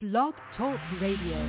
Blog Talk Radio.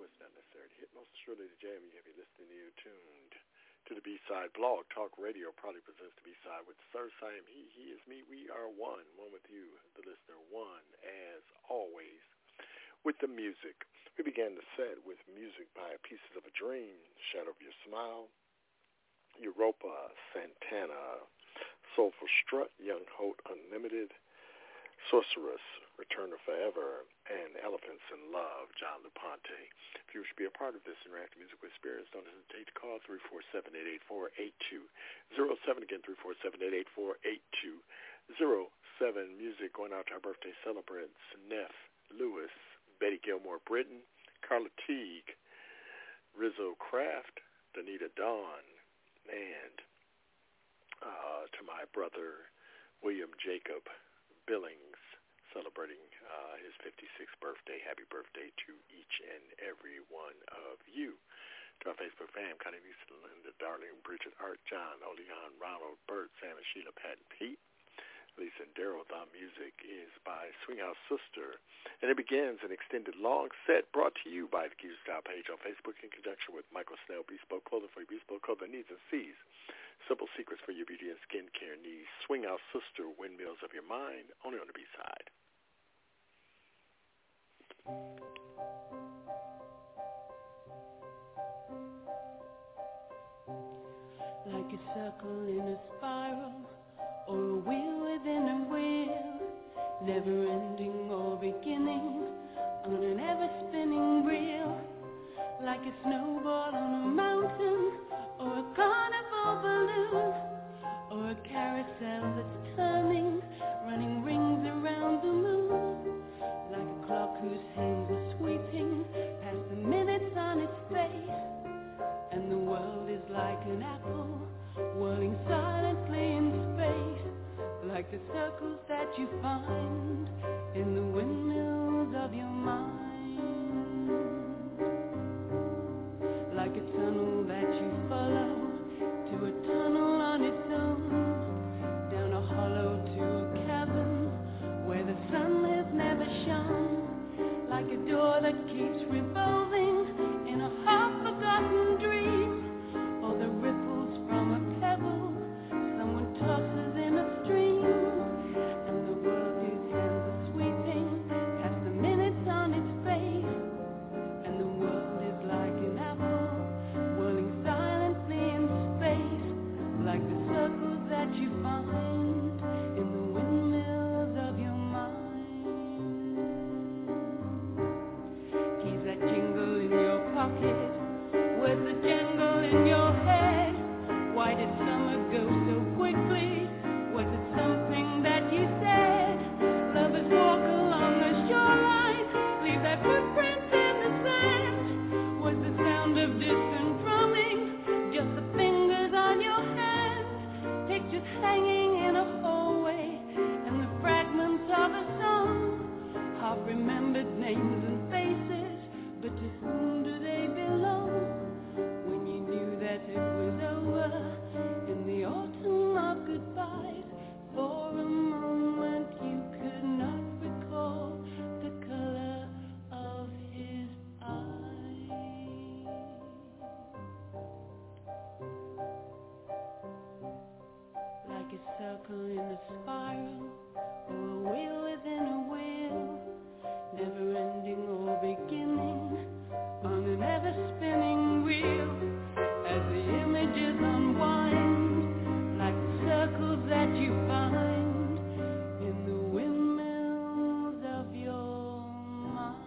it's not necessary to hit. Most surely the jam. You have you listening to, tuned to the B-Side Blog Talk Radio. Proudly presents the B-Side with Sir Sam. He is me. We are one with you, the listener. One as always with the music. We began the set with music by Pieces of a Dream, Shadow of Your Smile, Europa, Santana, Soulful Strut, Young Holt Unlimited, Sorceress, Return to Forever, and Elephants in Love, John LaPonte. If you wish to be a part of this interactive musical experience, don't hesitate to call 347-884-8207. Again, 347-884-8207. Music going out to our birthday celebrants, Neff Lewis, Betty Gilmore Britton, Carla Teague, Rizzo Kraft, Danita Dawn, and to my brother, William Jacob Billings, celebrating his 56th birthday. Happy birthday to each and every one of you. To our Facebook fam, Connie, Lisa, Linda, Darlene, Bridget, Art, John, Oleon, Ronald, Bert, Sam, and Sheila, Pat, and Pete. Lisa and Daryl. The music is by Swinghouse Sister, and it begins an extended long set brought to you by the Geezer Style page on Facebook in conjunction with Michael Snell, Bespoke Clothing for your bespoke clothing needs and sees. Simple secrets for your beauty and skincare needs. Swinghouse Sister, Windmills of Your Mind, only on the B-Side. Like a circle in a spiral, or a wheel within a wheel, never ending or beginning, on an ever-spinning reel. Like a snowball on a mountain, or a carnival balloon, or a carousel that's turning, running rings around the moon. Like a clock whose hands are sweeping past the minutes on its face, and the world is like an apple whirling silently in space. Like the circles that you find in the windmills of your mind. Like a tunnel that you follow to a tunnel on its own, down a hollow to a cavern where the sun has never shone. Like a door that keeps revolving in a half-forgotten dream, or the ripples from a pebble someone tosses in a stream. And the world his hands are sweeping past the minutes on its face, and the world is like an apple whirling silently in space. Like the circles that you find in the windmills of your mind. Keys that jingle in your pocket, words that jangle in your head. Why did summer go so quickly? Was it something that you said? Lovers walk along the shoreline, leave their footprints in the sand. Was the sound of distant drumming just the fingers on your hand? Pictures hanging in a hallway and the fragments of a song. Half remembered names and faces, but to whom do they belong? When you knew that it was over in the autumn of goodbyes, for a moment you could not recall the color of his eyes. Like a circle in a spiral, or a wheel within a wheel, never ending or beginning, on an ever-spinning reel. As the images unwind, like the circles that you find in the windmills of your mind.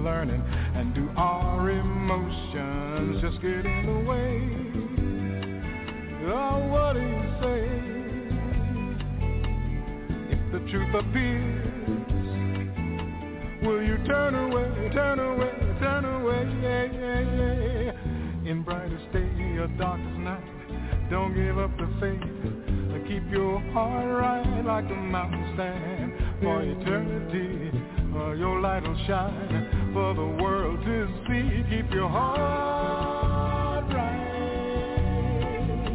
learning, and do our emotions just get in the way? Oh, what do you say? If the truth appears, will you turn away, turn away, turn away? In brightest day or darkest night, don't give up the faith. Keep your heart right like the mountain stand. For eternity, your light will shine for the world to see. Keep your heart right.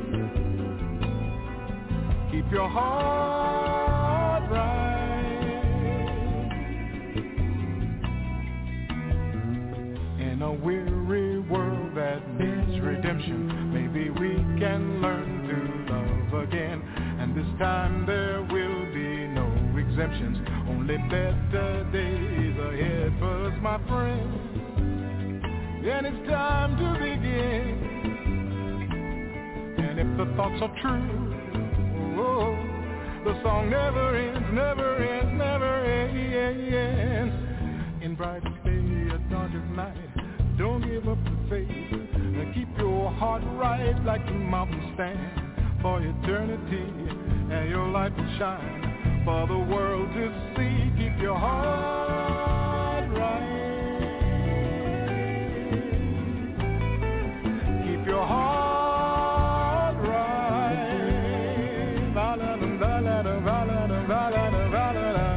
Keep your heart right. In a weary world that needs redemption, maybe we can learn to love again. And this time there will be no exemptions, only better days ahead for us, my friend. And it's time to begin. And if the thoughts are true, oh, the song never ends, never ends, never ends. In brightest day or darkest night, don't give up the faith. Keep your heart right like the mountain stand. For eternity, and your light will shine for the world to see. Keep your heart right. Keep your heart right. Va-la-da, va-la-da, va-la-da, va-la-da, va-la-da.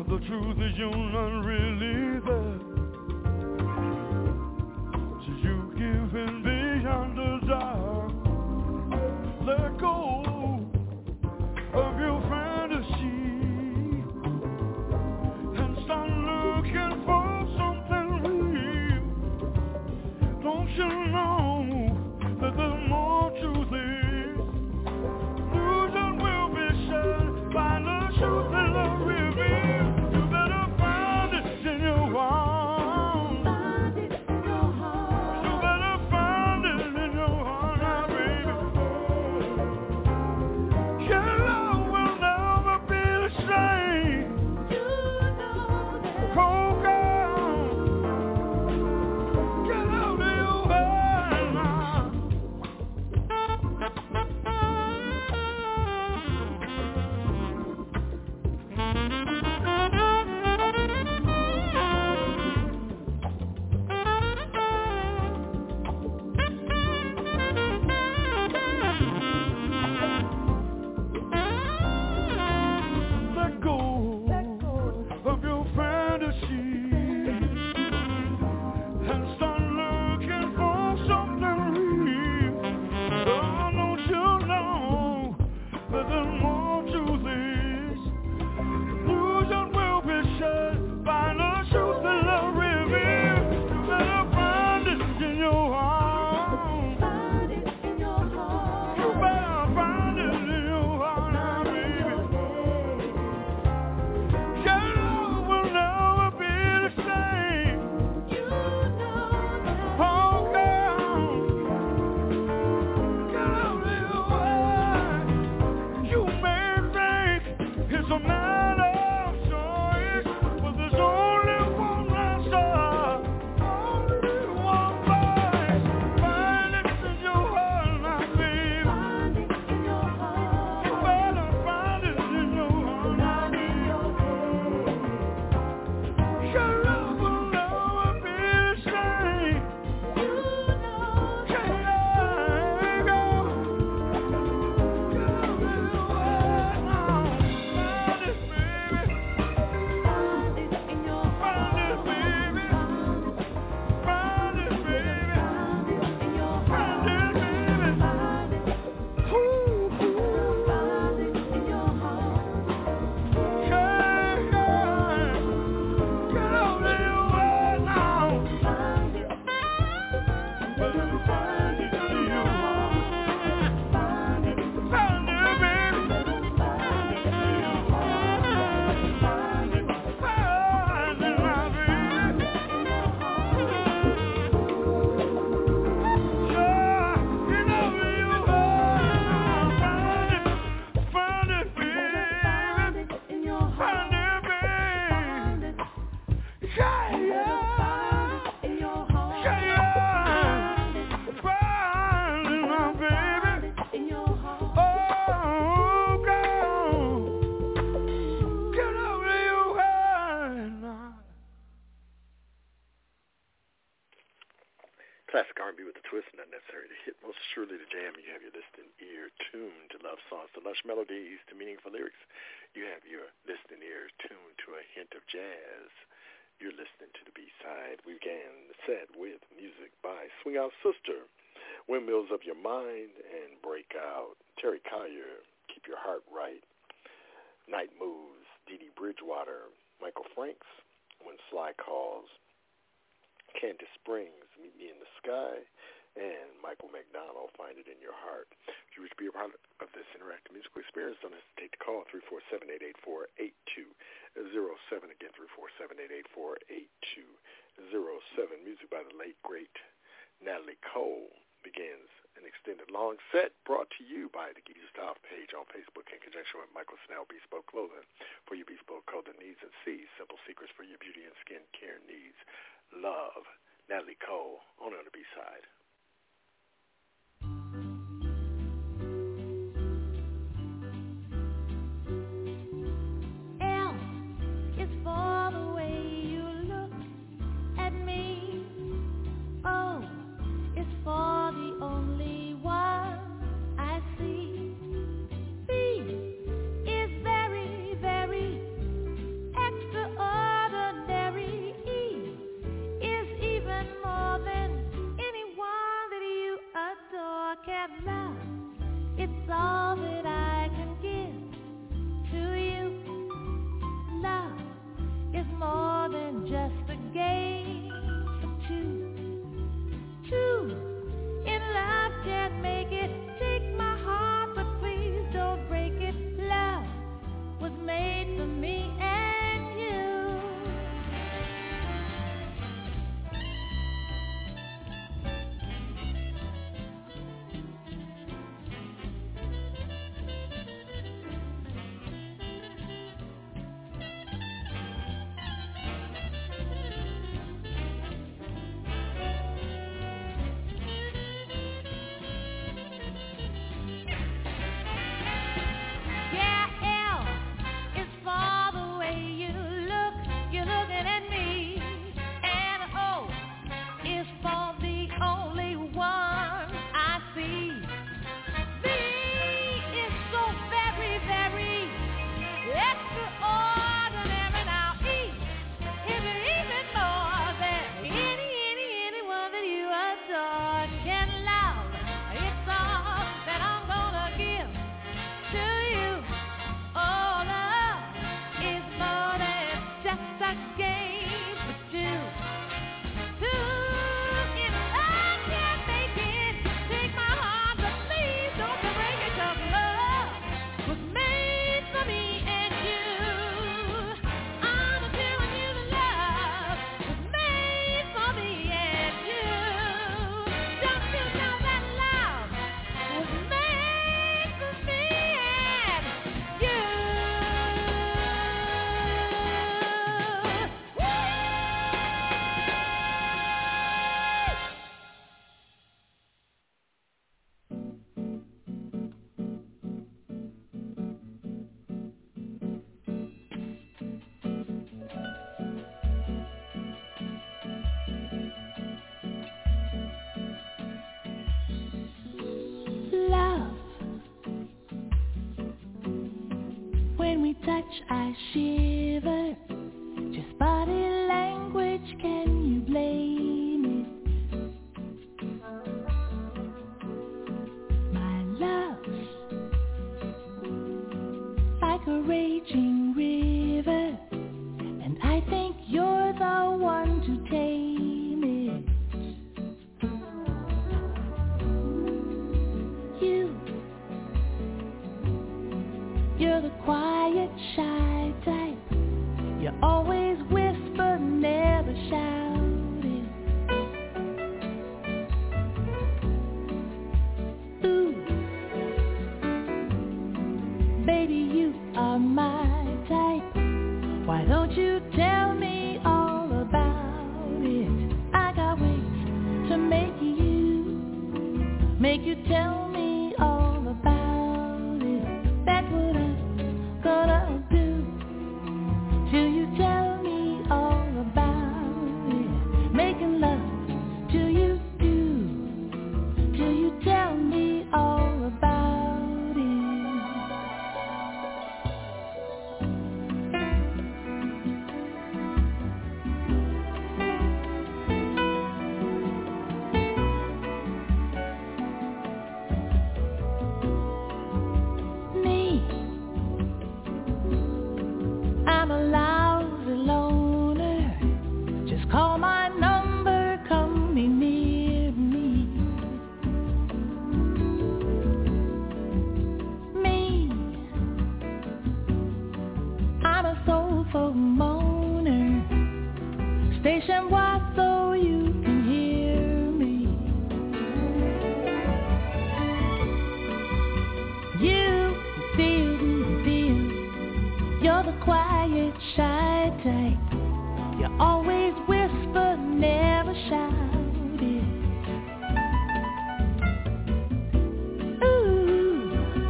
The truth is you're not really there. So you giving beyond the dark. Let go of your fantasy and start looking for something real. Don't you know that there's more to this? Illusion will be shed by the truth that love reveals. You better find it in your heart. Find it in your heart. You better find it in your heart now, baby. Your love will never be the same. You know that. Oh, girl, get out of your head now. Let go of your fantasy and start looking for something real. Oh, don't you know that there's more to this? Illusion will be shed by the truth that love reveals. You better find it in your heart. Find it in your heart. You better find it in your heart now, baby. Your love will never be the same. You know that. Oh, girl, get out of your way. You may think it's a matter of choice, but there's only one answer, only one voice. Find it in your heart now, baby. Find it in your heart. You better find it in your heart now, baby. Your love will never be the same. You know that. Get out now. Find it, baby. Find it in your heart. Find it, baby. Find it, baby. Find it in your heart. Find it, baby. Find it. Ooh, find it in your heart. Yeah, yeah. Get out of your way now. Find it. Find it in your heart. Find it. Find it, baby. Find it in your heart. Find it. Find it now, baby. Yeah, get out of your way now. Find it. Find it, baby. Find it in your heart. Find it, baby. Yeah, yeah. In your heart. Yeah, yeah. Find it now, baby. In your heart. Oh, girl, get out of your way now. Classic R&B with a twist, not necessary to hit. Most surely to jam. You have your listening ear tuned to love songs, to lush melodies, to meaningful lyrics. You have your listening ear tuned to a hint of jazz. You're listening to the B-side. We began the set with music by Swing Out Sister, Windmills of Your Mind, and Break Out. Terry Collier, Keep Your Heart Right. Night Moves, Dee Dee Bridgewater. Michael Franks, When Sly Calls. Candace Springs, Meet Me in the Sky, and Michael McDonald, Find It in Your Heart. If you wish to be a part of this interactive musical experience, don't hesitate to call 347-884-8207. Again, 347-884-8207. Music by the late, great Natalie Cole begins an extended long set brought to you by the Geezer Style page on Facebook in conjunction with Michael Snell Bespoke Clothing for your bespoke clothing needs, and C, Simple Secrets for your beauty and skin care needs. Love, Natalie Cole, on the B-side. L is for the way you look at me. O is for the only one I see. B is very, very extraordinary. touch I shiver. Just body language, can you blame it? My love's like a raging river, and I think you're the one to tame it. You're the quiet, shy type. You always whisper, never shout it. Ooh, baby, you are my type. Why don't you tell me all about it? I got ways to make you tell me all about it. That's what I'm gonna do. Till you tell me all about it. Making love till you do. Till you tell me all about it. Me, I'm a lousy loner. Just call my number, come be near me. Me, I'm a soulful moaner. Station wide so you can hear me. You feel, you're the quiet, shy type. You always whisper, never shout it. Ooh,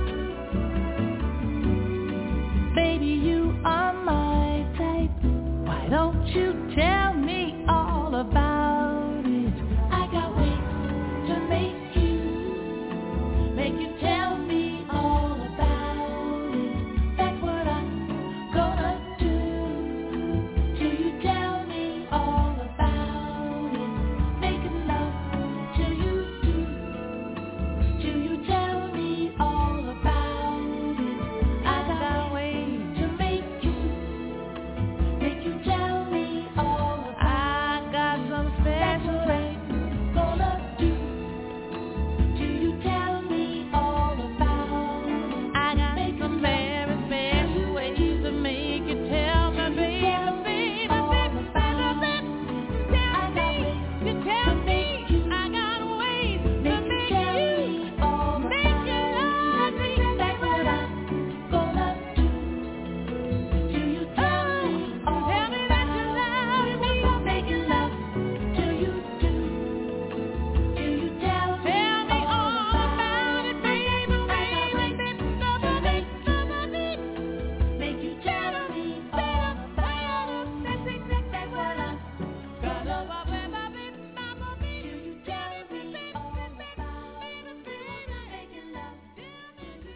baby, you are my type. Why don't you tell me all about it? I got ways to make you tell me all about it. That's what I'm gonna do. Till you tell me all about it. Making love till you do. Till you tell me all about it. I got ways to make you tell me all about it. I got some special ways gonna do. Till you tell me all about it. I got some very special ways to make you tell me, baby, baby, baby, baby. You tell me, I got ways to make you love me. That's what I'm gonna do. Till you tell me all about it. Making love till you do. Till you tell me all about it, baby, baby, baby. Make you tell me all about it. That's exactly what I'm gonna do. Till you tell me all about it. Making love till you do.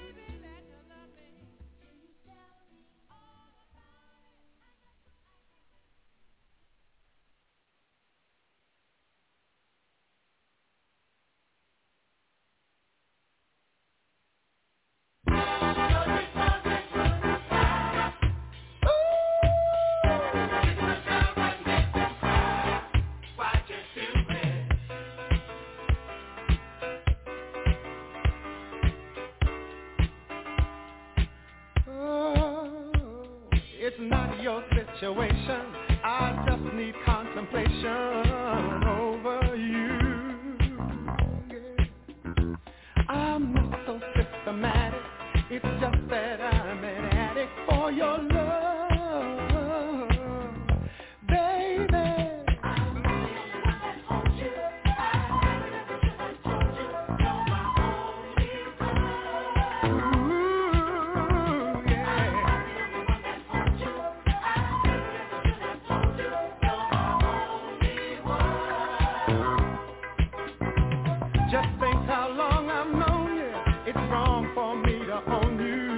It's not your situation. I just need contemplation over you. Yeah. I'm not so systematic. It's just that I'm an addict for your love, baby. I'm the only one that holds you. You're my only one. Ooh, yeah. Just think how long I've known you. It's wrong for me to own you.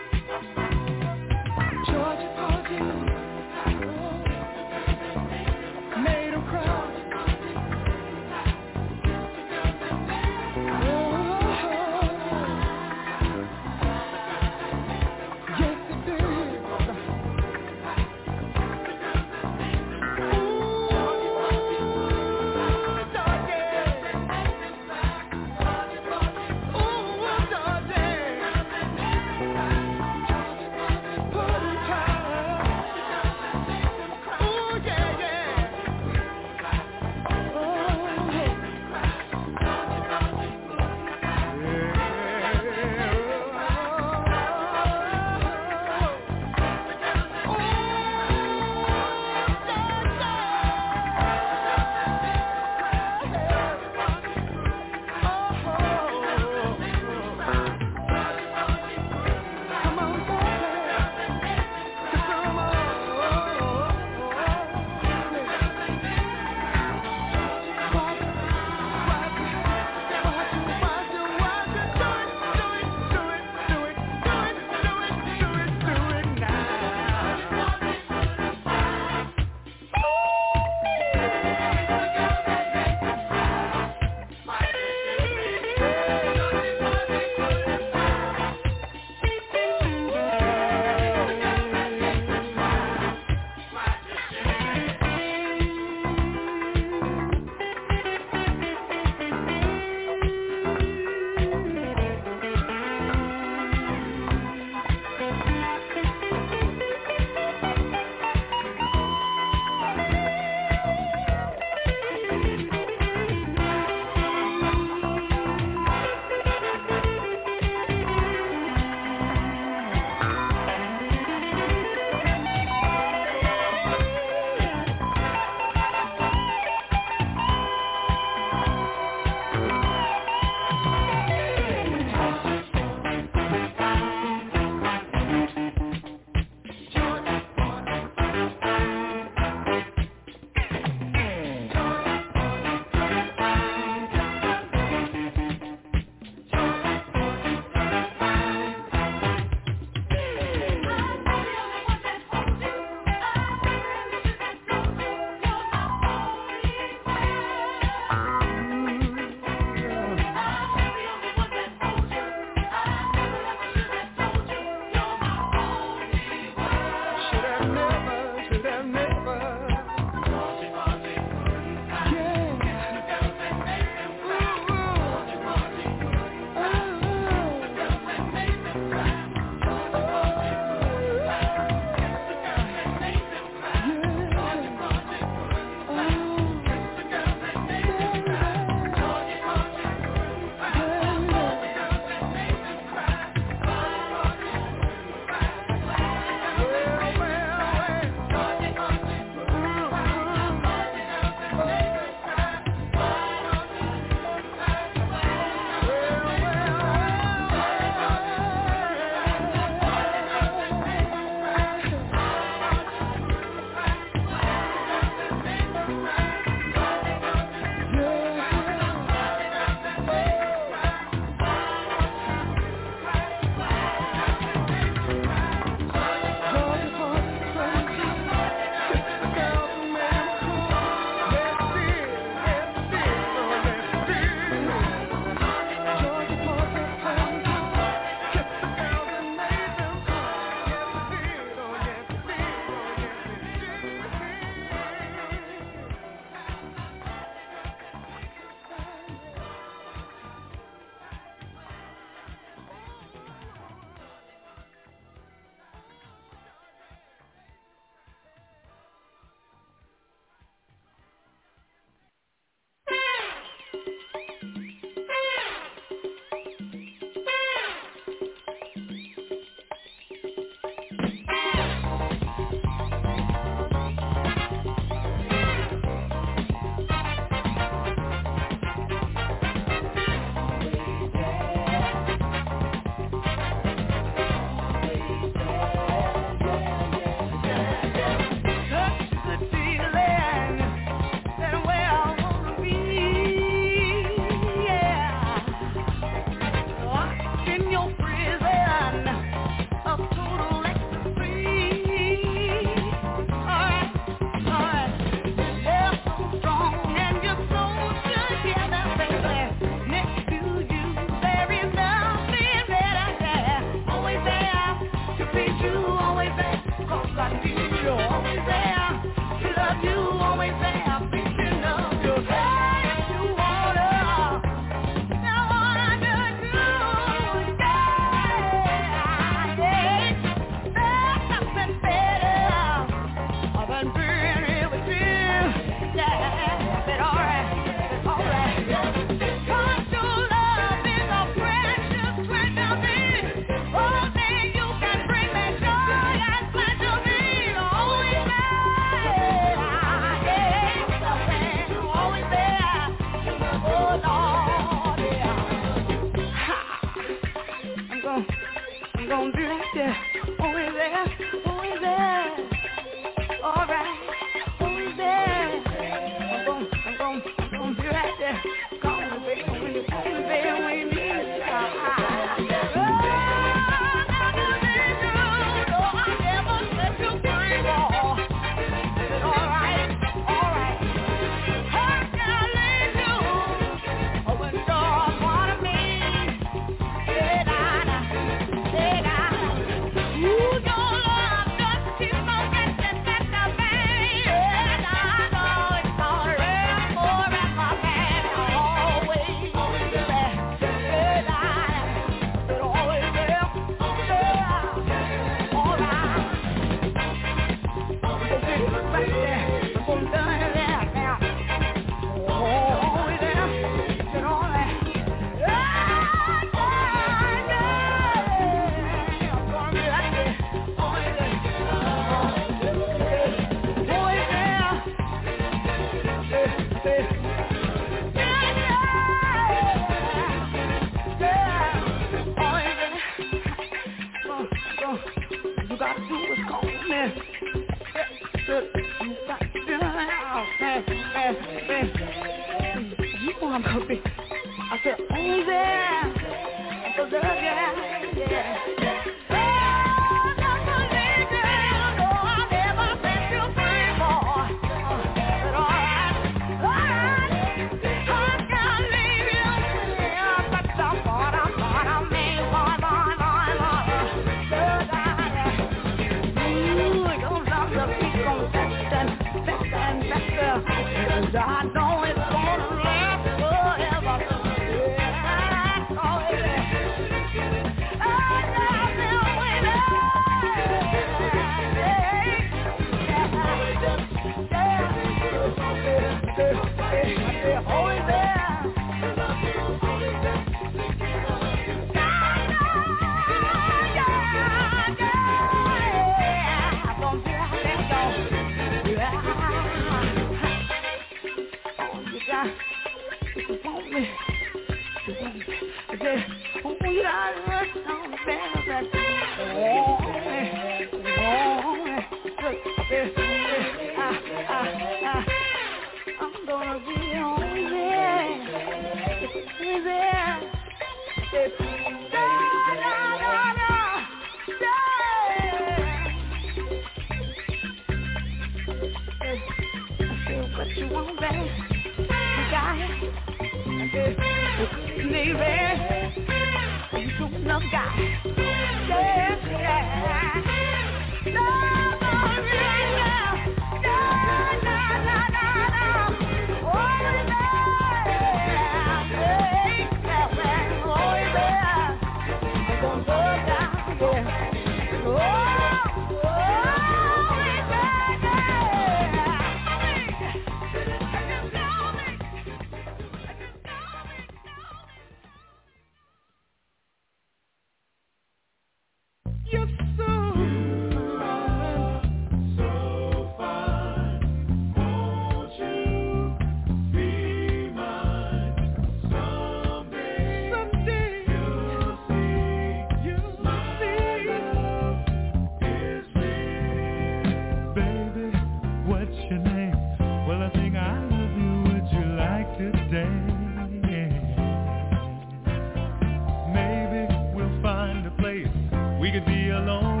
We could be alone.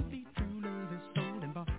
see true love is stolen for.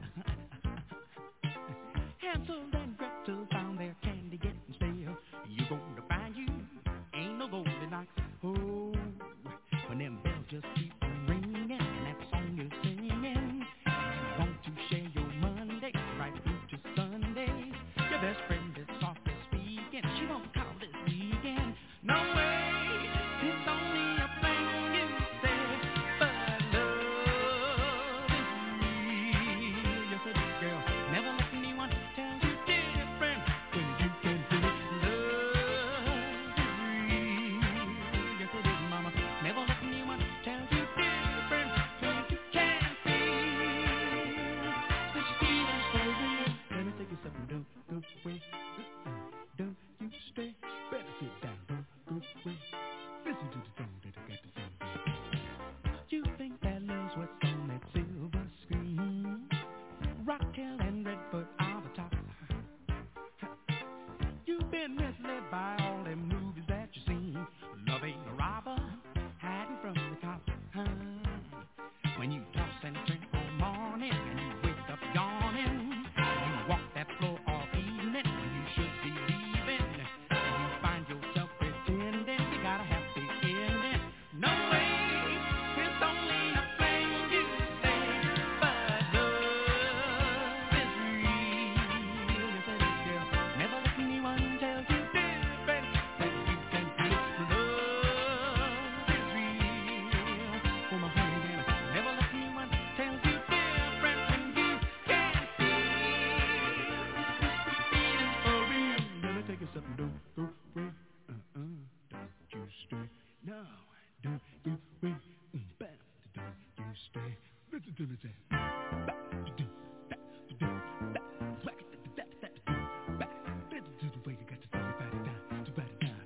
Hansel and Gretel found their candy getting stale. You're gonna find you ain't no Goldilocks. Oh, when them bells just keep ringing and that song you're singing. You want to share your Monday right through to Sunday. Your best friend is softly speaking. She won't call this weekend. No way, it's only a thing you say, but love is real. Yes, it is, girl. Never let anyone tell you different when you can feel it. Love is real. Yes, it is, mama. Never let anyone tell you different when you can feel this feeling so real. Let me take you something, don't go away. Don't you stay. Better sit down, don't go away. Listen to the song that I got to sing. You think that love's what's on that silver screen? Raquel and Redford are the top. You've been misled by all them movies that you seen. Love ain't a robber, hiding from the cops. When you toss and turn all morning and you wake up yawning, you walk that floor all evening when you should be leaving, and you find yourself pretending you got a happy ending. No way, it's only a thing you say, but love is real. Yes, it is, girl. Never let anyone tell you different when you can feel it. Love is real. Oh, my honey, yeah. Never let anyone tell you different when you can feel feeling for real. Let me take you something, don't go away. Don't you stay. No, don't you wait. Bam, don't you stay. Listen to me say. Listen to the way you got to sing it right down, to write it down.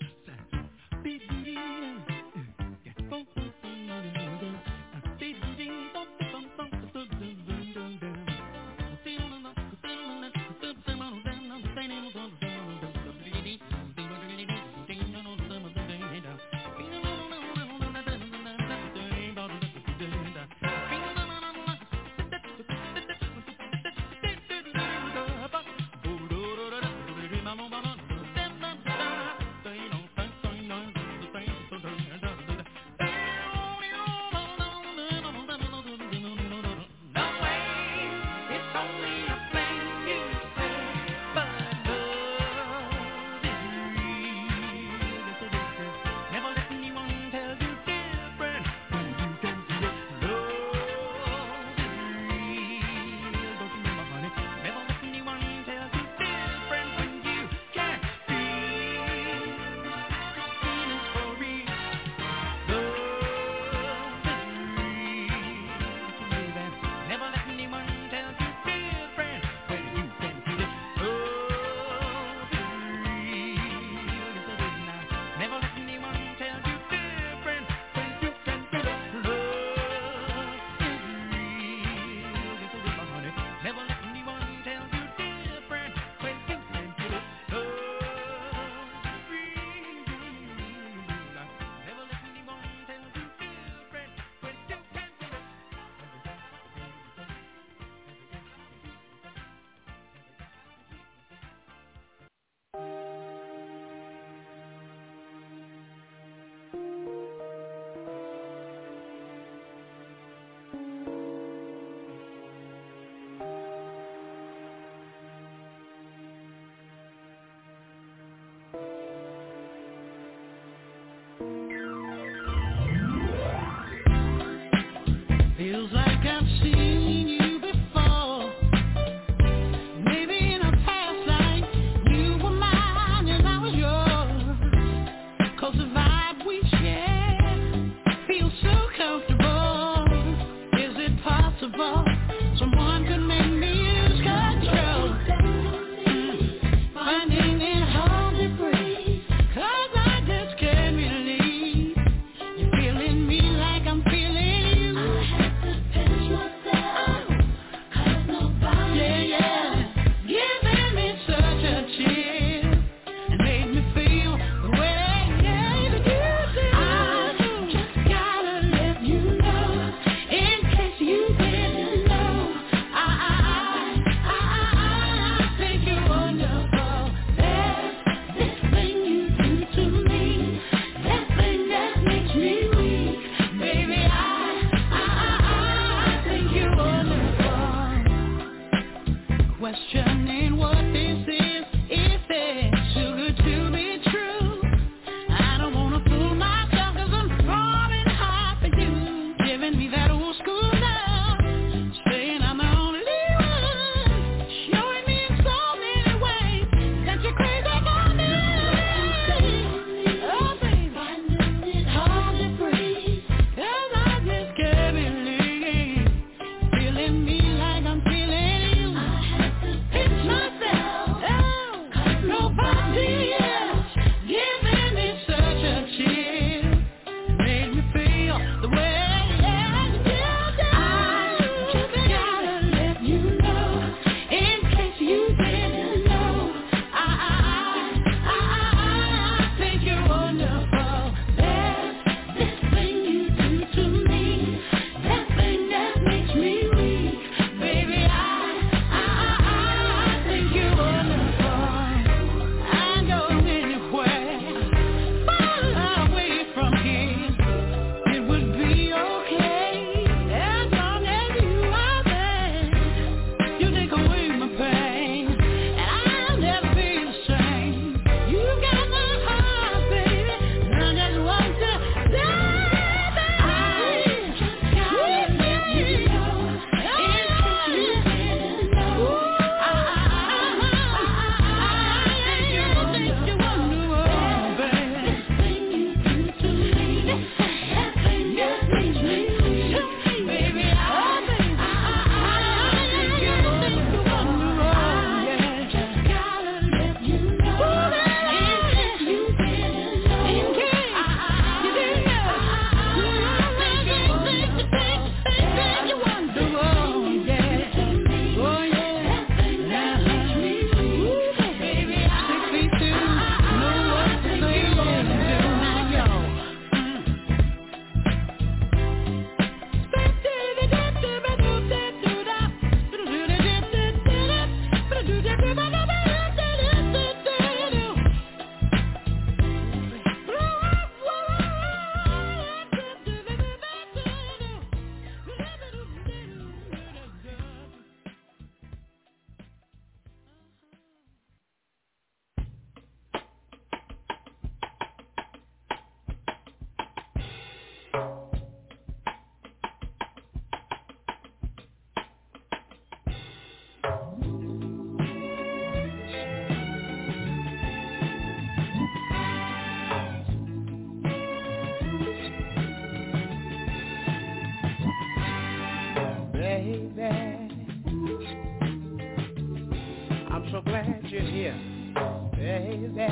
I'm so glad you're here, baby.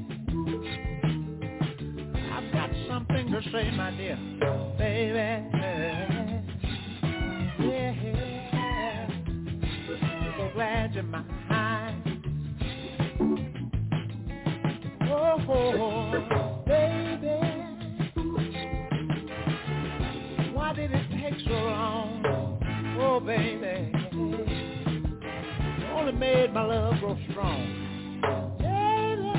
I've got something to say, my dear, baby. Yeah, so glad you're mine. Oh, baby, why did it take so long? Oh, baby, you only made my love grow strong. Baby,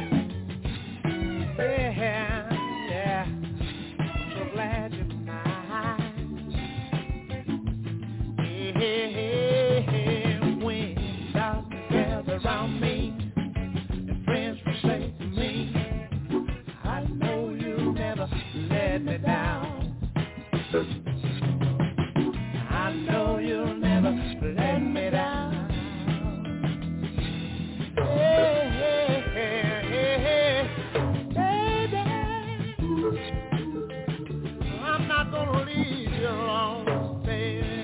yeah, I'm so glad you're mine. Yeah, when darkness gathers around me and friends forsake me, I know you'll never let me down. I know you'll never let me down. Hey, hey, hey, hey, baby, I'm not gonna leave you alone, baby.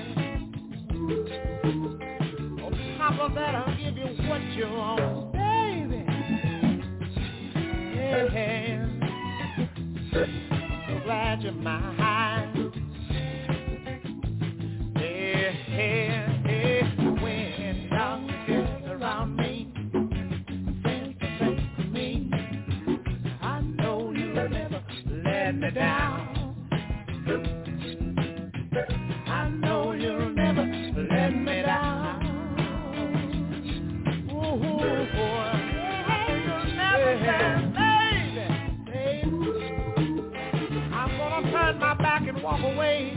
On top of that, I'll give you what you want, baby. Hey, so glad you're mine. When darkness gets around me, friends forsake me, I know you'll never let me down. I know you'll never let me down. Ooh, you'll never baby. I'm gonna turn my back and walk away,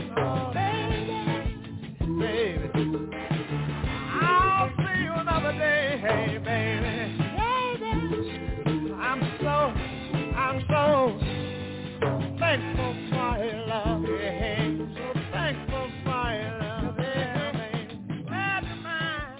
baby. I'll see you another day, hey, baby. I'm so thankful for your love, yeah. So thankful for your love, yeah, baby. Glad you're mine.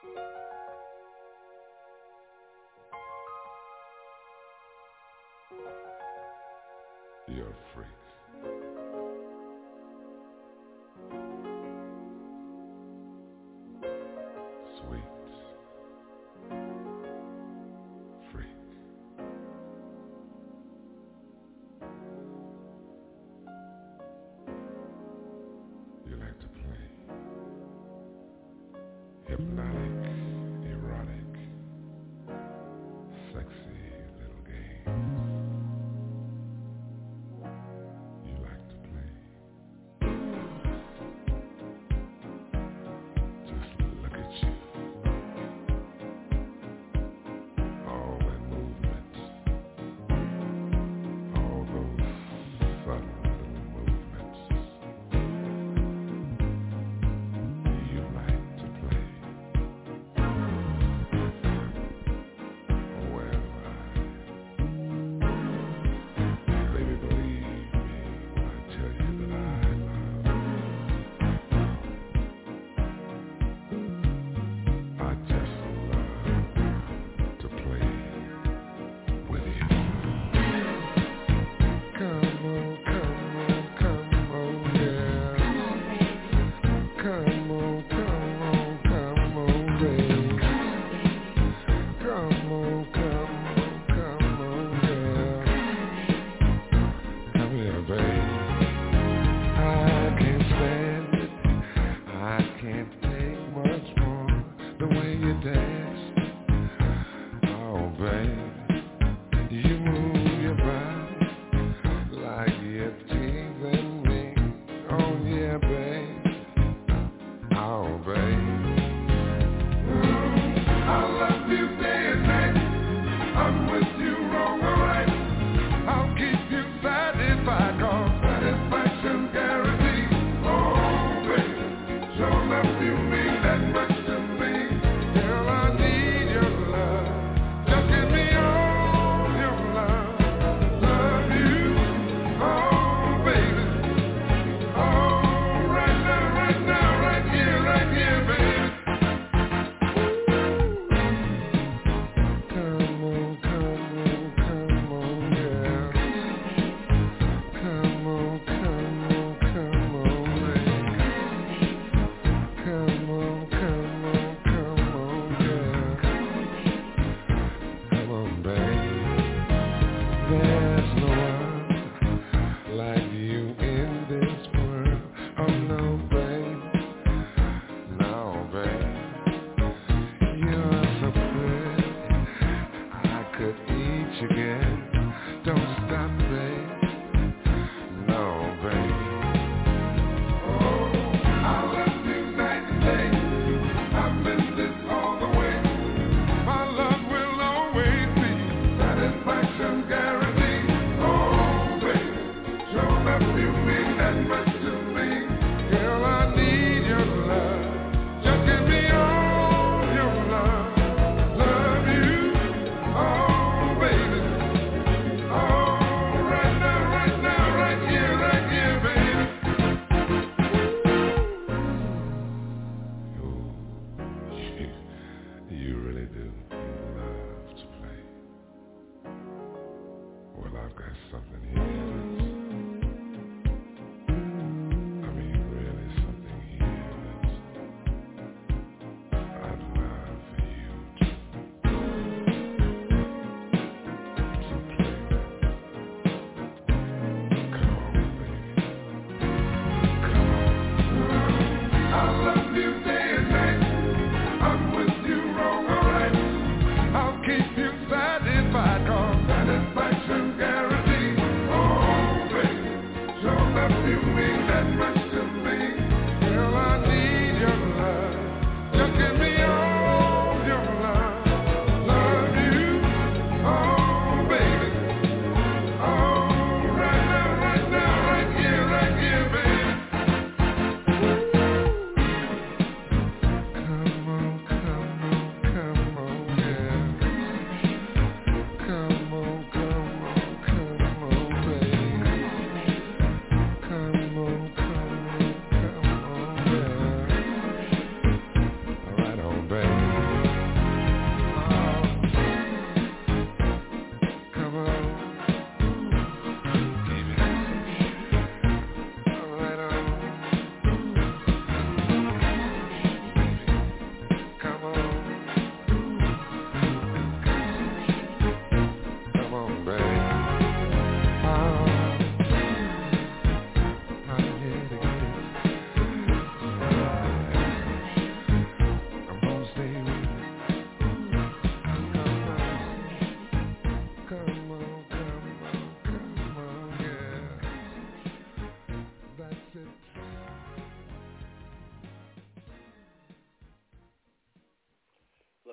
You're a freak. Sweet. Freak. You like to play. Hypnotic, erotic, sexy little games. You like to play. Just look at you. All that movement. All those subtle little movements. You like to play. Well, baby, believe me when I tell you that I just love to play with you. Come on, come on, come on, yeah. Come on, come on, come on, baby. Come on, come on, come on, yeah. Come here, baby. I can't stand it. I can't take much more. The way you dance. Oh, baby. You move your body like you're teasing me. Oh, yeah, baby. Oh, baby. I love you day and night. I'm with you wrong or right. I'll keep you satisfied, 'cause satisfaction's guaranteed. Oh, baby, sure enough you mean that much to me. Girl, I need your love. Just give me all your love. Love you, oh, baby. Oh, right now, right here, baby. Come on, come on, come on, yeah. Come on, come on, come on, baby. Come on, come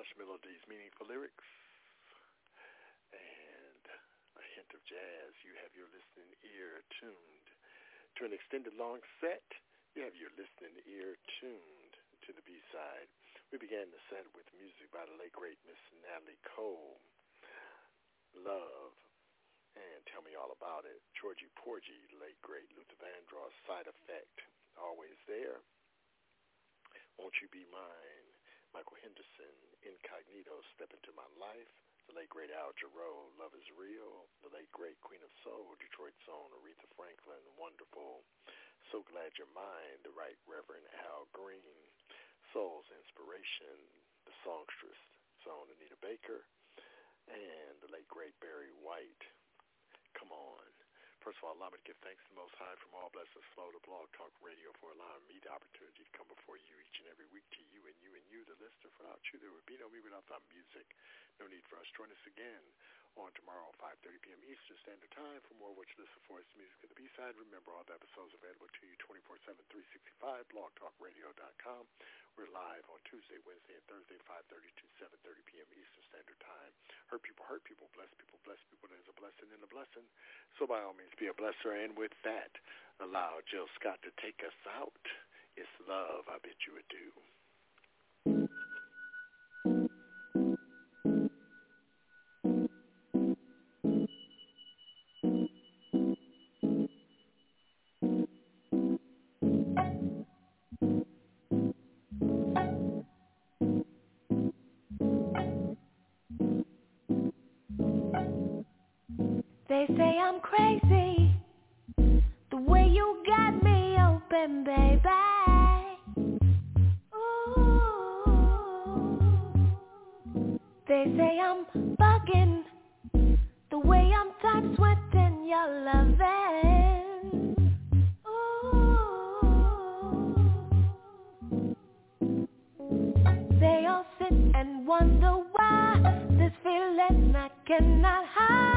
lush melodies, meaningful lyrics, and a hint of jazz. You have your listening ear tuned to an extended long set. You have your listening ear tuned to the B-side. We began the set with music by the late, great Miss Natalie Cole, Love, and Tell Me All About It. Georgie Porgy, late, great Luther Vandross, Side Effect, Always There. Won't You Be Mine, Michael Henderson, Incognito, Step Into My Life. The late, great Al Jarreau, Love Is Real. The late, great Queen of Soul, Detroit's own Aretha Franklin, Wonderful. So Glad You're Mine, the Right Reverend Al Green. Soul's Inspiration, the songstress, own Anita Baker. And the late, great Barry White, Come On. First of all, allow me to give thanks to the Most High from all blessings flow to Blog Talk Radio for allowing me the opportunity to come before you each and every week to you and you and you, the listener. Without you, there would be no me without the music. No need for us. Join us again on tomorrow, 5:30 p.m. Eastern Standard Time for more what you listen for is music at the B-side. Remember, all the episodes available to you 24/7, 365, blogtalkradio.com. We're live on Tuesday, Wednesday, and Thursday, 5:30 to 7:30 p.m. Eastern Standard Time. Hurt people, bless people, bless people. There's a blessing in a blessing. So by all means, be a blesser. And with that, allow Jill Scott to take us out. It's love, I bid you adieu. They say I'm crazy, the way you got me open, baby. Ooh. They say I'm bugging, the way I'm time sweating your loving. Ooh. They all sit and wonder why this feeling I cannot hide.